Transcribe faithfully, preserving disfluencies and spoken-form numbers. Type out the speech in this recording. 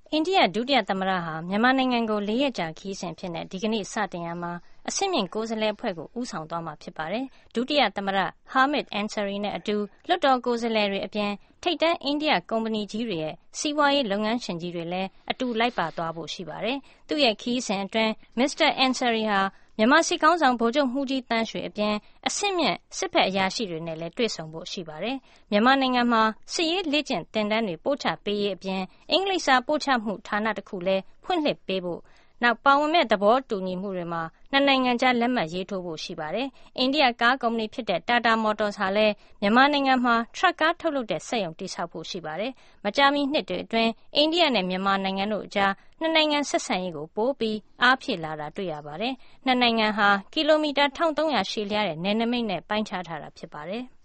အိန္ဒိယဒုတိယသမ္မတဟာမြန်မာနိုင်ငံကိုလေးရက်ကြာခရီးစဉ်အဖြစ်ဒီကနေ့စတင်ရာမှာအဆင့်မြင့်ကိုယ်စားလှယ်အဖွဲ့ကိုဦးဆောင်သွားမှာဖြစ်ပါတယ်။ဒုတိယသမ္မတ Hamid Ansari နဲ့အတူလွှတ်တော်ကိုယ်စားလှယ်တွေအပြင်ထိပ်တန်းအိန္ဒိယကုမ္ပဏီကြီးတွေရဲ့စီးပွားရေးလုပ်ငန်းရှင်ကြီးတွေလည်းအတူလိုက်ပါသွားဖို့ရှိပါတယ်။သူ့ရဲ့ခရီးစဉ်အတွင်းမစ္စတာ Ansari ဟာမြန်မာစစ်ခေါင်းဆောင်ဗိုလ်ချုပ်မှူးကြီးသန်းရွှေအပြင်အဆင့်မြင့်စစ်ဘက်အရာရှိတွေနဲ့လည်းတွေ့ဆုံဖို့ရှိပါတယ်။မြန်မာနိုင်ငံမှာစစ်ရေးလေ့ကျင့်သင်တန်းတွေပို့ချပေးရေးအပြင်အင်္ဂလိပ်စာပို့ချမှုဌာနတစ်ခုလည်းဖွင့်လှစ်ပေးဖို့နောက်ပါဝင်မဲ့သဘောတူညီမှုတွေမှာနှစ်နိုင်ငံကြားလက်မှတ်ရေးထိုးဖို့ရှိပါတယ်။အိန္ဒိယကားကုမ္ပဏီဖြစ်တဲ့ Tata Motors ဟာလည်းမြန်မာနိုင်ငံမှာထရပ်ကားထုတ်လုပ်တဲ့စက်ရုံတည်ဆောက်ဖို့ရှိပါတယ်။မကြာမီနှစ်တွေအတွင်းအိန္ဒိယနဲ့မြန်မာနိုင်ငံတို့အကြားနှစ်နိုင်ငံဆက်ဆံရေးကိုပိုပြီးအားဖြည့်လာတာတွေ့ရပါတယ်။နှစ်နိုင်ငံဟာကီလိုမီတာတစ်ထောင်သုံးရာရှည်လျားတဲ့နယ်နိမိတ်နဲ့ပိုင်းခြားထားတာဖြစ်ပါတယ်။